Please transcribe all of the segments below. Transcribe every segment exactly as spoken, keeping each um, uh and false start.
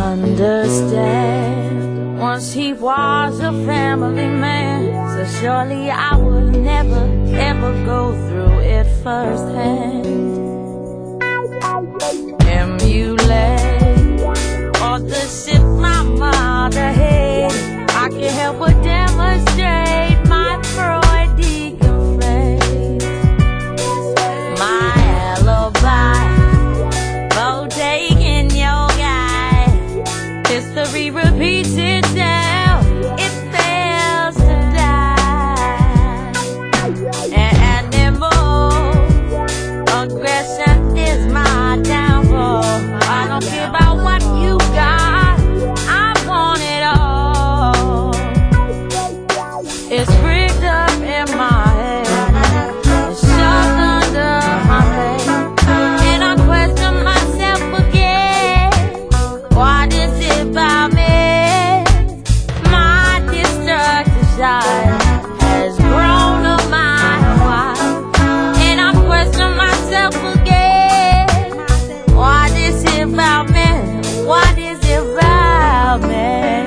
understand. Once he was a family man, so surely I would never, ever go through it firsthand. Emulate all the shit my mother had. I can't help but demonstrate my Freudian phrase. My alibi, bodega in your guy. History repeats itself, it fails to die. An animal aggression is my downfall. I don't care about what you got, I want it all. It's rigged up in my head, it's shoved under my bed, and I question myself again. What is it about me? My destructive side has grown a mile wide, and I question myself again. What is it about me? What is it about me?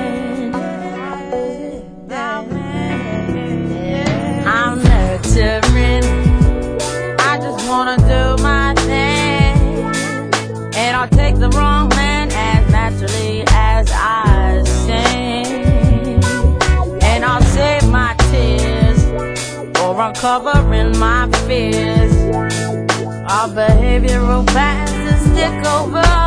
I'm nurturing, I just wanna do my thing, and I'll take the wrong man as naturally as I sing, and I'll save my tears for uncovering my fears. Our behavioral patterns stick over